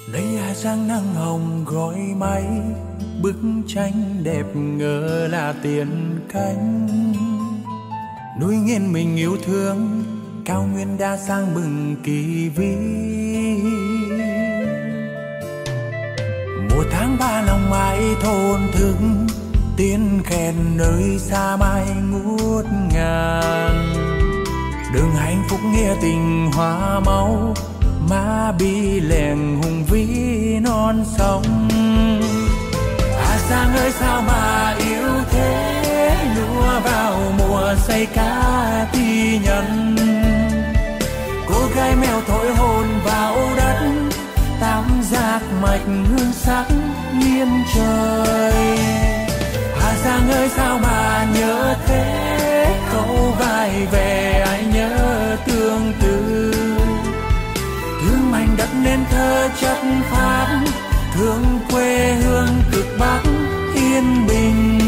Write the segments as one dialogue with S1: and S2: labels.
S1: Đây là dáng nắng hồng gói máy, bức tranh đẹp ngỡ là tiền cánh. Núi nghiêng mình yêu thương, cao nguyên đã sang bừng kỳ vĩ. Mùa tháng ba lòng mãi thôn thức, tiếng khen nơi xa mai ngút ngàn. Đường hạnh phúc nghĩa tình hoa máu, má bi lèng hùng vĩ non sông. Hà Giang ơi sao mà yêu thế, lúa vào mùa say cá thi nhân. Cô gái mèo thổi hồn vào đất, tám giác mạch hương sắc nghiêng trời. Hà Giang ơi sao mà nhớ thế, câu vai về ai nhớ tương tư. Thương mảnh đất nên thơ chất phát, thương quê hương cực Bắc yên bình.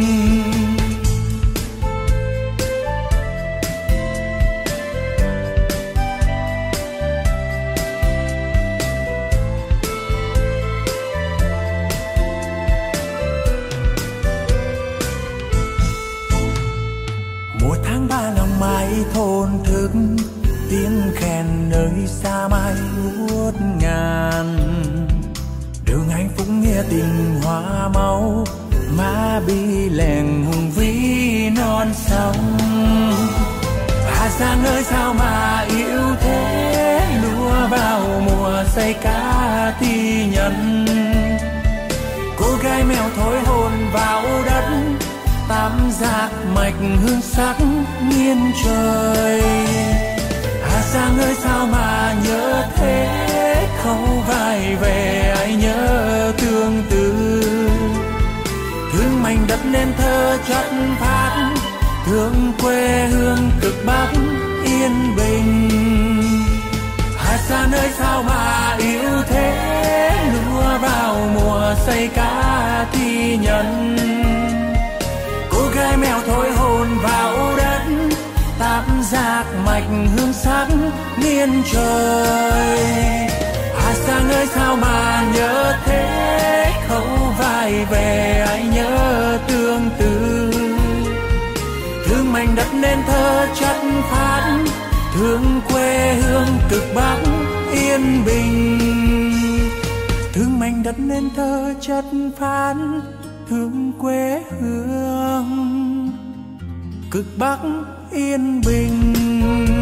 S1: Mùa tháng ba lòng mãi thôn thức, tiếng khen nơi xa mai ngút ngàn. Đường hạnh phúc nghĩa tình hoa máu, má bi lèng hùng vĩ non sông. Hà Giang ơi sao mà yêu thế, lúa vào mùa say cá thi nhân. Cô gái mèo thổi hồn vào đất, tám giác mạch hương sắc nghiêng trời. Hà Giang ơi sao mà nhớ thế, khâu vai về ai nhớ tương tư. Thương mảnh đất nên thơ chất phát, thương quê hương cực Bắc yên bình. Hà Giang ơi sao mà yêu thế, lúa vào mùa say cá thi nhân. Cô gái mèo thổi hồn vào đất, tám giác mạch hương sắc nghiêng trời. Hà Giang ơi sao mà nhớ thế, khâu vai về ai nhớ tương tư. Thương mảnh đất nên thơ chất phát, thương quê hương cực Bắc yên bình. Thương mảnh đất nên thơ chất phát, thương quê hương cực Bắc yên bình.